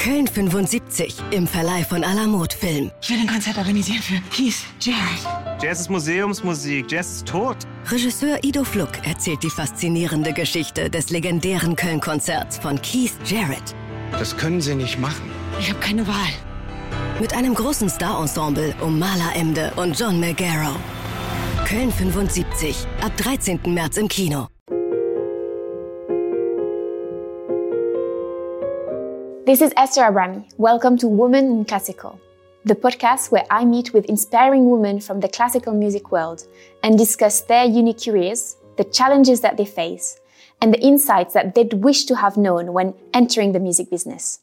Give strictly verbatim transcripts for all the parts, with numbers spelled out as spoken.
Köln fünfundsiebzig im Verleih von Alamut Film. Ich will ein Konzert organisieren für Keith Jarrett. Jazz ist Museumsmusik, Jazz ist tot. Regisseur Ido Fluck erzählt die faszinierende Geschichte des legendären Köln-Konzerts von Keith Jarrett. Das können Sie nicht machen. Ich habe keine Wahl. Mit einem großen Star-Ensemble um Marla Emde und John Melgaro. Köln fünfundsiebzig, ab dreizehnten März im Kino. This is Esther Abrami. Welcome to Women in Classical, the podcast where I meet with inspiring women from the classical music world and discuss their unique careers, the challenges that they face, and the insights that they'd wish to have known when entering the music business.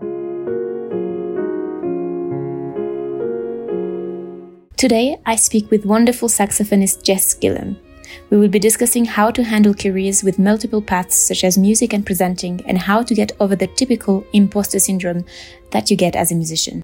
Today, I speak with wonderful saxophonist Jess Gillam. We will be discussing how to handle careers with multiple paths such as music and presenting, and how to get over the typical imposter syndrome that you get as a musician.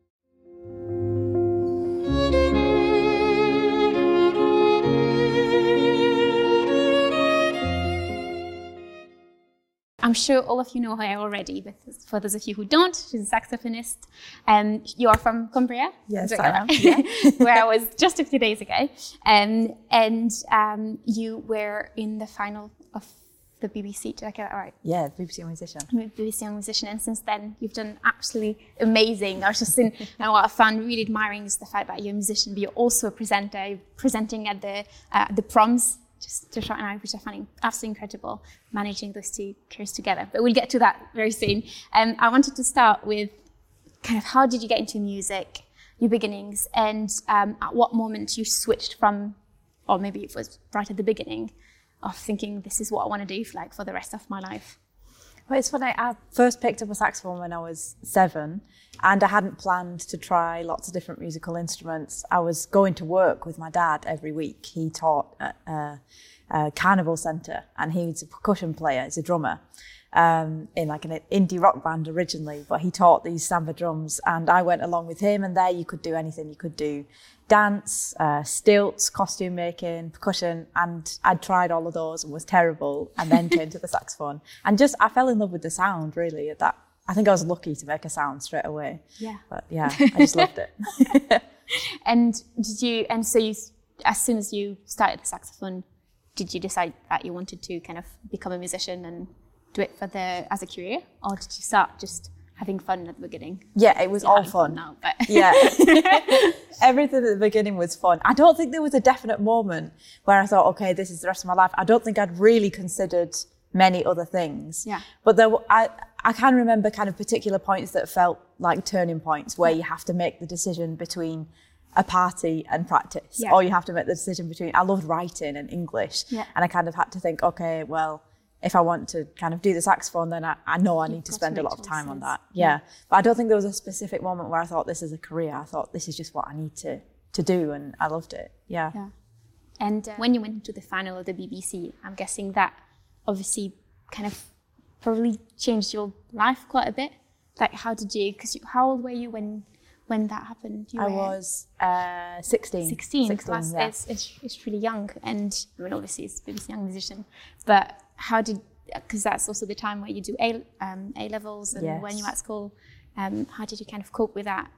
I'm sure all of you know her already, but for those of you who don't, she's a saxophonist. Um, you are from Cumbria? Yes, I am. Yeah. Where I was just a few days ago. Um, and um, you were in the final of the B B C, did I get that right? Yeah, B B C Young Musician. B B C Young Musician, and since then you've done absolutely amazing. I was just in, and what I found really admiring is the fact that you're a musician, but you're also a presenter, you're presenting at the uh, the proms. Just to try and I, which I find absolutely incredible, managing those two careers together. But we'll get to that very soon. Um, I wanted to start with kind of how did you get into music, your beginnings, and um, at what moment you switched from, or maybe it was right at the beginning, of thinking this is what I want to do for, like, for the rest of my life. Well, it's funny, I first picked up a saxophone when I was seven, and I hadn't planned to try lots of different musical instruments. I was going to work with my dad every week. He taught at a, a carnival centre, and he's a percussion player, he's a drummer, um, in like an indie rock band originally, but he taught these samba drums, and I went along with him, and there you could do anything. You could do dance, uh, stilts, costume making, percussion, and I'd tried all of those and was terrible, and then turned to the saxophone. And just, I fell in love with the sound, really, at that. I think I was lucky to make a sound straight away. Yeah. But yeah, I just loved it. And did you, and so you, as soon as you started the saxophone, did you decide that you wanted to kind of become a musician and do it for the, as a career? Or did you start just having fun at the beginning? Yeah, it was You're all fun. fun now, but Yeah. Everything at the beginning was fun. I don't think there was a definite moment where I thought, okay, this is the rest of my life. I don't think I'd really considered many other things. Yeah. But there, I, I can remember kind of particular points that felt like turning points where you have to make the decision between a party and practice, Yeah. or you have to make the decision between, I loved writing and English, Yeah. and I kind of had to think, okay, well, if I want to kind of do the saxophone, then I, I know I You've need to got spend to a make lot of time on choices. that. Yeah. Yeah. But I don't think there was a specific moment where I thought this is a career. I thought this is just what I need to, to do, and I loved it. Yeah. Yeah. And uh, when you went into the final of the B B C, I'm guessing that obviously kind of probably changed your life quite a bit. Like, how did you, because how old were you when when that happened? You I were was uh, sixteen. sixteen. sixteen, That's, yeah. it's, it's, it's really young. And I mean, obviously it's B B C Young Musician, but how did, because that's also the time where you do A, um, A levels and Yes. when you're at school, um, how did you kind of cope with that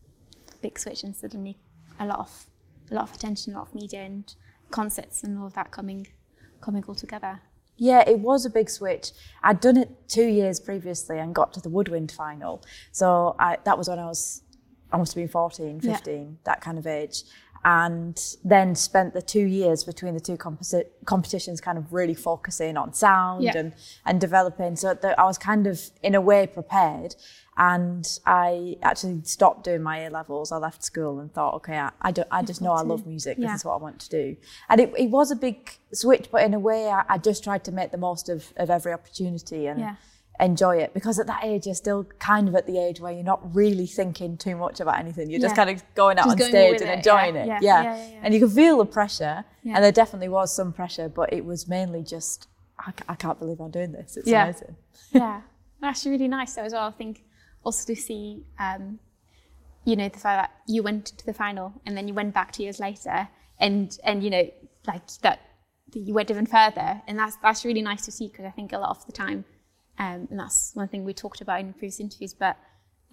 big switch and suddenly a lot of a lot of attention, a lot of media and concerts and all of that coming coming all together? Yeah, it was a big switch. I'd done it two years previously and got to the Woodwind final. So I, that was when I was, I must have been fourteen, fifteen, yeah. that kind of age. And then spent the two years between the two composi- competitions kind of really focusing on sound Yeah. and, and developing. So that I was kind of, in a way, prepared. And I actually stopped doing my A levels. I left school and thought, okay, I, I, don't, I just know I love music. Yeah. This is what I want to do. And it, it was a big switch, but in a way, I, I just tried to make the most of, of every opportunity and Yeah. enjoy it. Because at that age, you're still kind of at the age where you're not really thinking too much about anything. You're just Yeah. kind of going out Just on going stage with and it, enjoying yeah. it. Yeah. Yeah. Yeah, yeah, yeah. And you can feel the pressure. Yeah. And there definitely was some pressure, but it was mainly just, I, I can't believe I'm doing this. It's Yeah. amazing. Yeah, that's really nice though as well. I think also to see, um, you know, the fact that you went to the final and then you went back two years later, and and you know, like that you went even further, and that's that's really nice to see, because I think a lot of the time, um, and that's one thing we talked about in previous interviews, but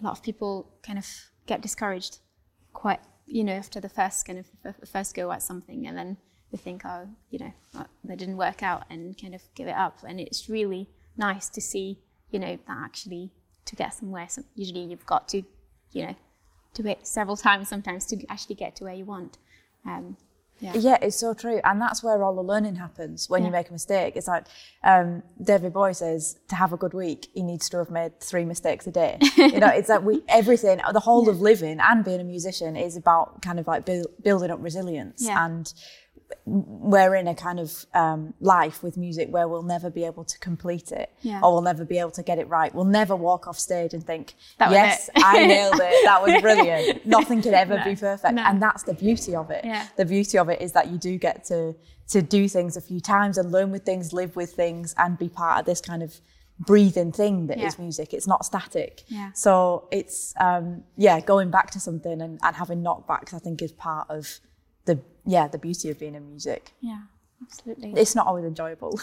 a lot of people kind of get discouraged quite, you know, after the first kind of the first go at something, and then they think, oh, you know, well, that didn't work out, and kind of give it up. And it's really nice to see, you know, that actually to get somewhere, so usually you've got to, you know, do it several times sometimes to actually get to where you want. Um, yeah. yeah, it's so true. And that's where all the learning happens when yeah. you make a mistake. It's like um, David Bowie says, to have a good week, he needs to have made three mistakes a day. You know, it's like we, everything, the whole yeah. of living and being a musician is about kind of like build, building up resilience. Yeah. And we're in a kind of um, life with music where we'll never be able to complete it yeah. or we'll never be able to get it right. We'll never walk off stage and think, that yes, I nailed it. That was brilliant. Nothing could ever no. be perfect. No. And that's the beauty of it. Yeah. The beauty of it is that you do get to to do things a few times and learn with things, live with things, and be part of this kind of breathing thing that yeah. is music. It's not static. Yeah. So it's, um, yeah, going back to something and, and having knockbacks, I think, is part of the yeah the beauty of being in music. Yeah, absolutely. It's not always enjoyable.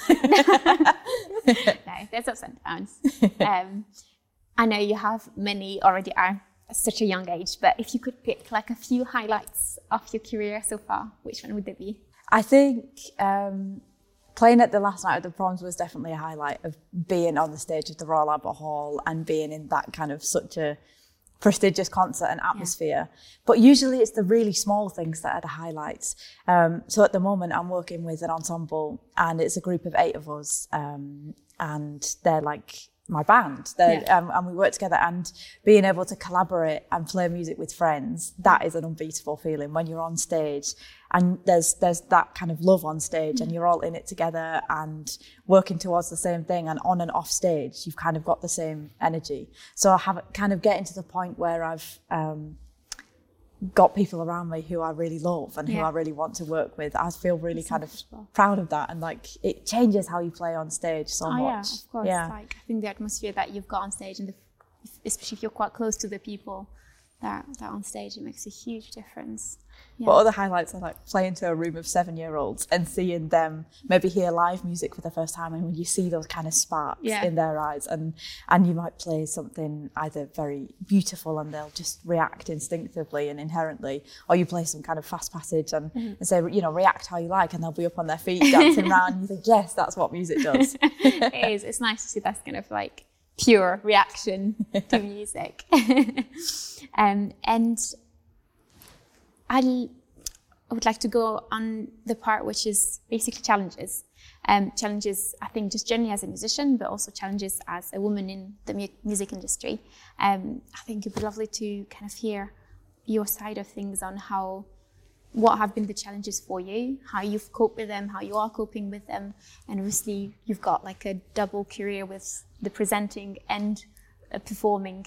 No, there's ups and downs. Um, I know you have many already are at such a young age, but if you could pick like a few highlights of your career so far, which one would they be? I think um, playing at the last night of the Proms was definitely a highlight of being on the stage of the Royal Albert Hall and being in that kind of such a prestigious concert and atmosphere. Yeah. But usually it's the really small things that are the highlights. Um, so at the moment I'm working with an ensemble and it's a group of eight of us um, and they're like my band. They're, yeah. um, and we work together, and being able to collaborate and play music with friends, that is an unbeatable feeling when you're on stage and there's there's that kind of love on stage mm. and you're all in it together and working towards the same thing, and on and off stage you've kind of got the same energy. So I have kind of getting to the point where I've um, got people around me who I really love and yeah. who I really want to work with. I feel really kind of proud of that, and like it changes how you play on stage so oh, much. Yeah, of course. Yeah. Like I think the atmosphere that you've got on stage, and the, especially if you're quite close to the people that that are on stage, it makes a huge difference. Yeah. But other highlights are like playing to a room of seven-year-olds and seeing them maybe hear live music for the first time, and when you see those kind of sparks yeah. in their eyes, and and you might play something either very beautiful and they'll just react instinctively and inherently, or you play some kind of fast passage and, mm-hmm. and say, you know, react how you like, and they'll be up on their feet dancing around, and you think, yes, that's what music does. It is. It's nice to see that kind of like pure reaction to music. um, and I would like to go on the part which is basically challenges. Um, challenges, I think, just generally as a musician, but also challenges as a woman in the mu- music industry. Um, I think it'd be lovely to kind of hear your side of things on how, what have been the challenges for you, how you've coped with them, how you are coping with them. And obviously you've got like a double career with the presenting and uh, performing.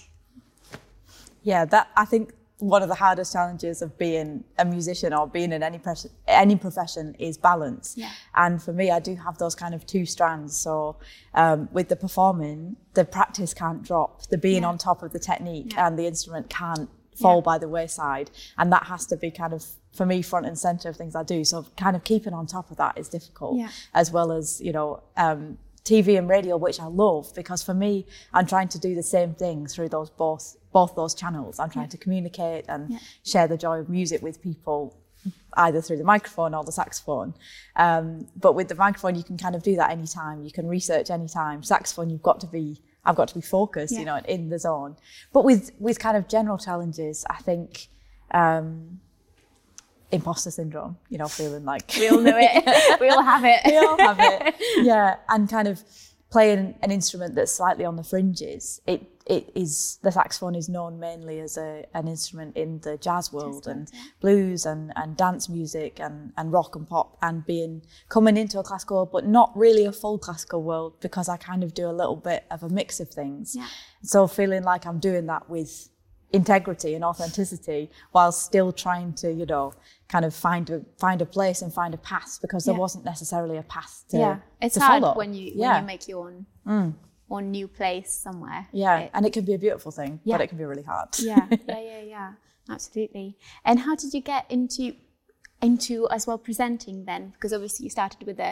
Yeah, that I think one of the hardest challenges of being a musician or being in any pres- any profession is balance. Yeah. And for me, I do have those kind of two strands. So um, with the performing, the practice can't drop. The being yeah. on top of the technique yeah. and the instrument can't fall yeah. by the wayside. And that has to be kind of, for me, front and center of things I do. So kind of keeping on top of that is difficult, yeah. as well as, you know, um, T V and radio, which I love, because for me, I'm trying to do the same thing through those both both those channels. I'm trying yeah. to communicate and yeah. share the joy of music with people, either through the microphone or the saxophone. Um, but with the microphone, you can kind of do that anytime. You can research anytime. Saxophone, you've got to be, I've got to be focused, yeah. you know, in the zone. But with with kind of general challenges, I think. Um, Imposter syndrome, you know, feeling like we all know it. We all have it. We all have it. Yeah, and kind of playing an instrument that's slightly on the fringes. It it is the saxophone is known mainly as a an instrument in the jazz world, jazz and yeah. blues and, and dance music and, and rock and pop, and being coming into a classical world, but not really a full classical world, because I kind of do a little bit of a mix of things. Yeah. So feeling like I'm doing that with integrity and authenticity, while still trying to, you know, kind of find a find a place and find a path, because there yeah. wasn't necessarily a path to yeah it's to hard follow. when you yeah. when you make your own mm. own new place somewhere. Yeah, it, and it can be a beautiful thing, yeah. but it can be really hard. yeah, yeah, yeah, yeah, absolutely. And how did you get into into as well presenting then? Because obviously you started with the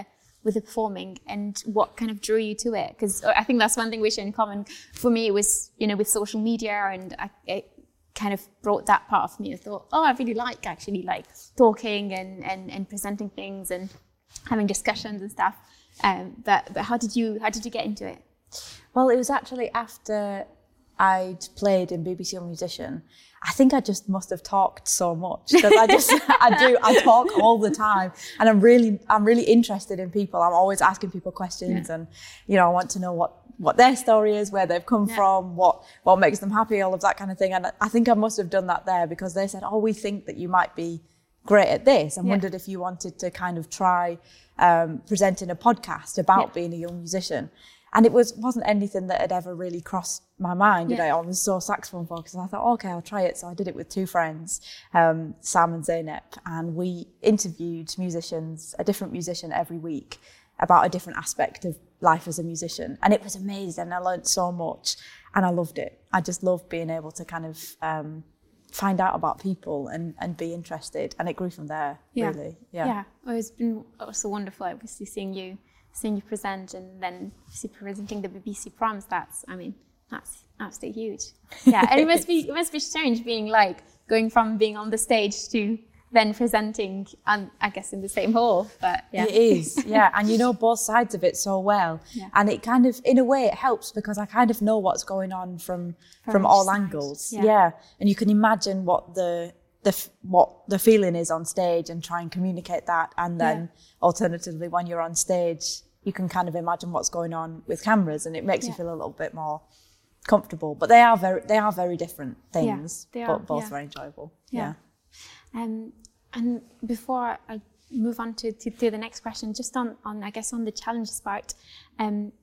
with the performing, and what kind of drew you to it? Because I think that's one thing we share in common. For me, it was, you know, with social media, and I, it kind of brought that part of me. I thought, oh, I really like actually like talking and, and, and presenting things and having discussions and stuff. Um, but but how did you how did you get into it? Well, it was actually after I'd played in B B C Young Musician. I think I just must have talked so much, because I just I do I talk all the time, and I'm really I'm really interested in people. I'm always asking people questions, yeah. and you know I want to know what, what their story is, where they've come yeah. from, what what makes them happy, all of that kind of thing. And I think I must have done that there, because they said, "Oh, we think that you might be great at this," and yeah. wondered if you wanted to kind of try um, presenting a podcast about yeah. being a young musician. And it was, wasn't anything that had ever really crossed my mind. Yeah. You know, I was so saxophone focused. And I thought, oh, okay, I'll try it. So I did it with two friends, um, Sam and Zeynep. And we interviewed musicians, a different musician every week, about a different aspect of life as a musician. And it was amazing. I learned so much and I loved it. I just loved being able to kind of um, find out about people and, and be interested. And it grew from there, yeah. really. Yeah. Yeah. Oh, it's been also wonderful, obviously, seeing you. seeing you present, and then presenting the B B C Proms. That's, I mean, that's absolutely huge. Yeah, and it must be it must be strange being like going from being on the stage to then presenting, and I guess in the same hall. But yeah, it is. Yeah, and you know both sides of it so well, yeah. and it kind of, in a way, it helps because I kind of know what's going on from from, from all side. angles. Yeah. yeah, and you can imagine what the the what the feeling is on stage and try and communicate that, and then yeah. alternatively when you're on stage you can kind of imagine what's going on with cameras, and it makes yeah. you feel a little bit more comfortable. But they are very they are very different things, yeah, but are, both yeah. very enjoyable. Yeah. yeah. Um, and before I move on to, to, to the next question, just on, on I guess on the challenges part, um,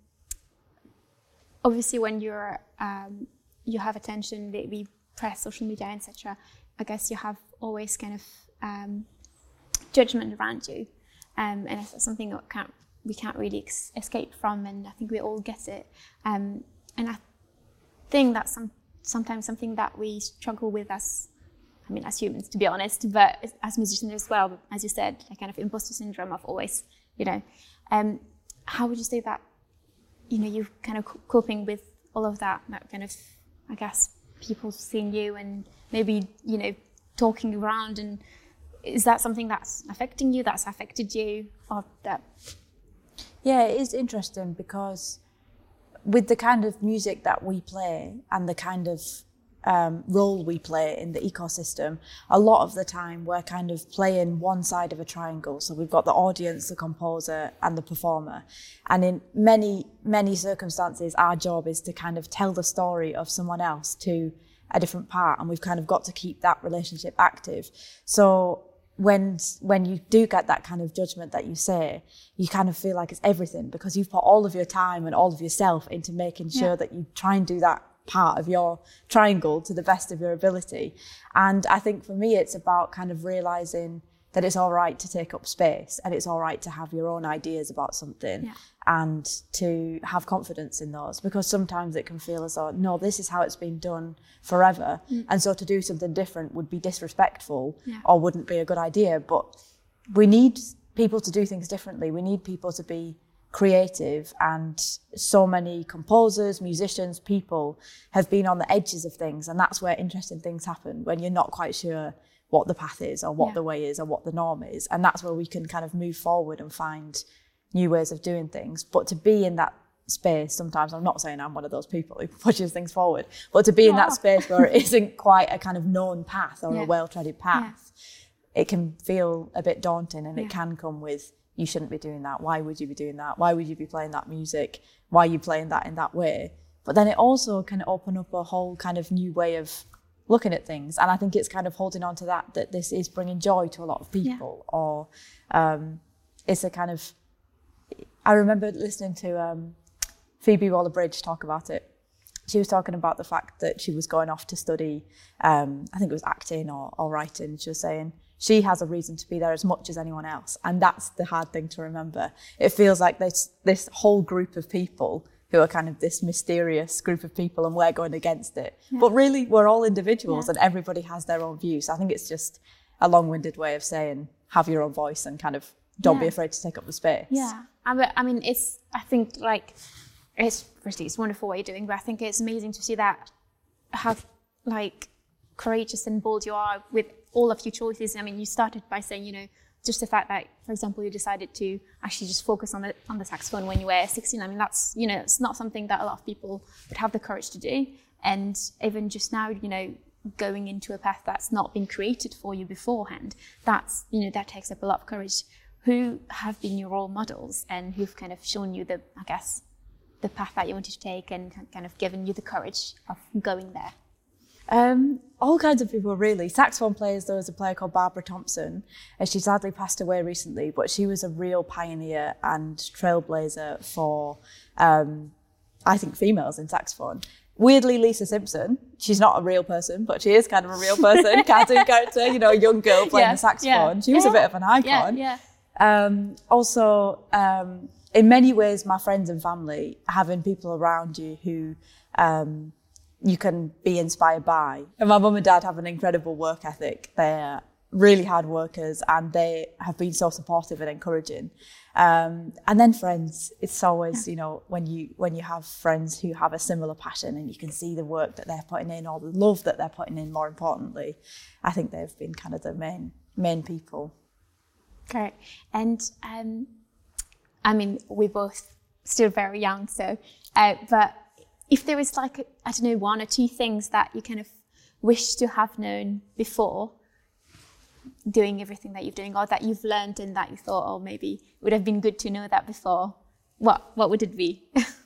obviously when you're um, you have attention, maybe press, social media, et cetera. I guess you have always kind of um, judgment around you, um, and it's something that can't, we can't really ex- escape from, and I think we all get it. Um, and I think that's some, sometimes something that we struggle with as, I mean, as humans, to be honest, but as musicians as well. As you said, a kind of imposter syndrome of always, you know. Um, how would you say that, you know, you're kind of coping with all of that, that kind of, I guess, people seeing you and maybe, you know, talking around, and is that something that's affecting you, that's affected you, or that? Yeah, it is interesting because with the kind of music that we play and the kind of um, role we play in the ecosystem, a lot of the time we're kind of playing one side of a triangle. So we've got the audience, the composer, and the performer. And in many, many circumstances, our job is to kind of tell the story of someone else to a different part, and we've kind of got to keep that relationship active. So when when you do get that kind of judgment that you say, you kind of feel like it's everything, because you've put all of your time and all of yourself into making sure yeah. that you try and do that part of your triangle to the best of your ability. And I think for me, it's about kind of realizing that it's all right to take up space, and it's all right to have your own ideas about something yeah. and to have confidence in those, because sometimes it can feel as though, no, this is how it's been done forever. Mm. And so to do something different would be disrespectful yeah. or wouldn't be a good idea. But we need people to do things differently. We need people to be creative, and so many composers, musicians, people have been on the edges of things, and that's where interesting things happen, when you're not quite sure what the path is or what yeah. the way is or what the norm is. And that's where we can kind of move forward and find new ways of doing things. But to be in that space, sometimes, I'm not saying I'm one of those people who pushes things forward, but to be oh. in that space where it isn't quite a kind of known path or yeah. a well-treaded path, yeah. it can feel a bit daunting, and yeah. it can come with, you shouldn't be doing that. Why would you be doing that? Why would you be playing that music? Why are you playing that in that way? But then it also can open up a whole kind of new way of looking at things. And I think it's kind of holding on to that, that this is bringing joy to a lot of people, yeah. or um, it's a kind of, I remember listening to um, Phoebe Waller-Bridge talk about it. She was talking about the fact that she was going off to study, um, I think it was acting or, or writing. She was saying she has a reason to be there as much as anyone else. And that's the hard thing to remember. It feels like this this whole group of people who are kind of this mysterious group of people, and we're going against it. Yeah. But really, we're all individuals, yeah. and everybody has their own views. So I think it's just a long-winded way of saying, have your own voice and kind of don't yeah. be afraid to take up the space. Yeah, I, but, I mean, it's, I think, like, it's, firstly, it's wonderful what you're doing, but I think it's amazing to see that, how, like, courageous and bold you are with all of your choices. I mean, you started by saying, you know, just the fact that, for example, you decided to actually just focus on the on the saxophone when you were sixteen. I mean, that's, you know, it's not something that a lot of people would have the courage to do. And even just now, you know, going into a path that's not been created for you beforehand, that's, you know, that takes up a lot of courage. Who have been your role models and who've kind of shown you the, I guess, the path that you wanted to take and kind of given you the courage of going there? Um, all kinds of people, really. Saxophone players, there was a player called Barbara Thompson, and she sadly passed away recently, but she was a real pioneer and trailblazer for, um, I think, females in saxophone. Weirdly, Lisa Simpson, she's not a real person, but she is kind of a real person, cartoon character, you know, a young girl playing yeah, the saxophone. Yeah, she was yeah, a bit of an icon. Yeah, yeah. Um, also, um, in many ways, my friends and family, having people around you who um, you can be inspired by. And my mum and dad have an incredible work ethic. They're really hard workers and they have been so supportive and encouraging. Um, and then friends, it's always, yeah. you know, when you when you have friends who have a similar passion and you can see the work that they're putting in or the love that they're putting in, more importantly, I think they've been kind of the main main people. Great. And um, I mean, we're both still very young, so, uh, but if there was like, I don't know, one or two things that you kind of wish to have known before doing everything that you're doing, or that you've learned and that you thought, oh, maybe it would have been good to know that before, what what would it be?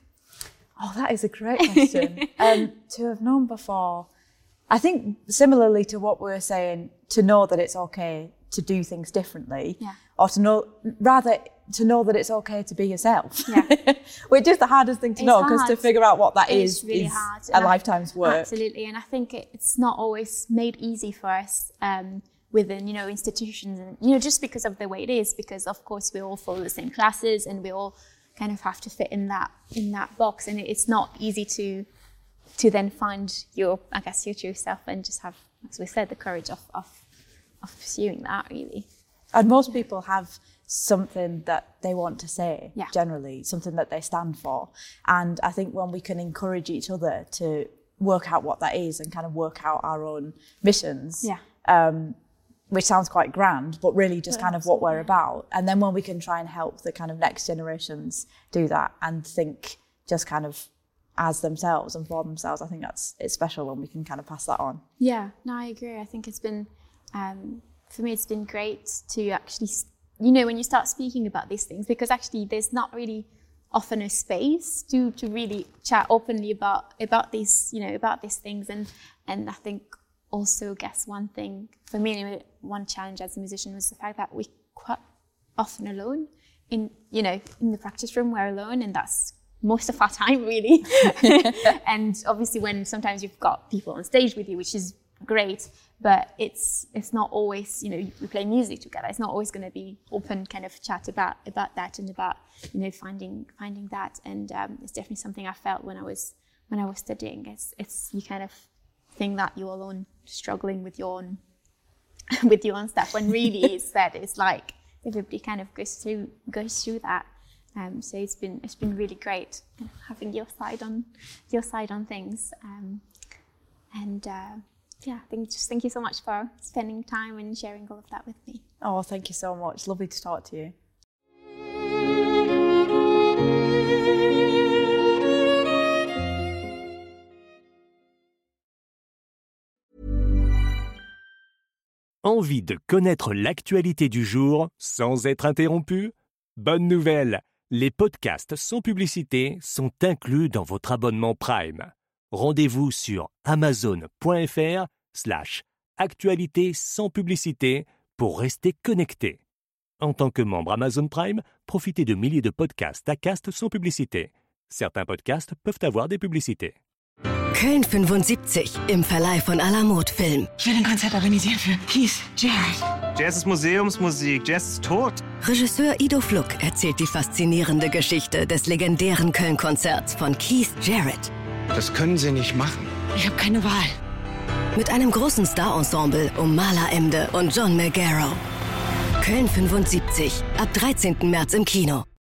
Oh, that is a great question. um, to have known before, I think similarly to what we were saying, to know that it's okay to do things differently, yeah. or to know, rather to know that it's okay to be yourself, yeah. which is the hardest thing to it's know, because to figure out what that it's is really is hard. a And lifetime's work. Absolutely, and I think it's not always made easy for us um, within, you know, institutions, and, you know, just because of the way it is, because of course we all follow the same classes and we all kind of have to fit in that in that box, and it's not easy to to then find your, I guess, your true self and just have, as we said, the courage of of, of pursuing that, really. And most yeah. people have something that they want to say, yeah. generally, something that they stand for. And I think when we can encourage each other to work out what that is and kind of work out our own missions, yeah. um, which sounds quite grand, but really just But kind of what we're absolutely. about. And then when we can try and help the kind of next generations do that and think just kind of as themselves and for themselves, I think that's it's special when we can kind of pass that on. Yeah, no, I agree. I think it's been, um, for me, it's been great to actually, you know, when you start speaking about these things, because actually there's not really often a space to, to really chat openly about about these, you know, about these things. And, and I think also, guess one thing, for me anyway, one challenge as a musician was the fact that we're quite often alone. In, you know, in the practice room, we're alone, and that's most of our time, really. And obviously when sometimes you've got people on stage with you, which is great, but it's it's not always, you know, we play music together. It's not always going to be open kind of chat about about that and about, you know, finding finding that. And um, it's definitely something I felt when I was when I was studying. It's it's you kind of think that you're alone, struggling with your own with your own stuff, when really it's that it's like everybody kind of goes through goes through that. Um, so it's been it's been really great kind of having your side on your side on things. Um, and uh, yeah, I think just thank you so much for spending time and sharing all of that with me. Oh, thank you so much. Lovely to talk to you. Envie de connaître l'actualité du jour sans être interrompu? Bonne nouvelle! Les podcasts sans publicité sont inclus dans votre abonnement Prime. Rendez-vous sur amazon.fr slash actualité sans publicité pour rester connecté. En tant que membre Amazon Prime, profitez de milliers de podcasts Acast sans publicité. Certains podcasts peuvent avoir des publicités. Köln fünfundsiebzig im Verleih von Alamut Film. Ich will ein Konzert organisieren für Keith Jarrett. Jazz ist Museumsmusik. Jazz ist tot. Regisseur Ido Fluck erzählt die faszinierende Geschichte des legendären Köln-Konzerts von Keith Jarrett. Das können Sie nicht machen. Ich habe keine Wahl. Mit einem großen Star-Ensemble um Marla Emde und John Melgaro. Köln fünfundsiebzig, ab dreizehnten März im Kino.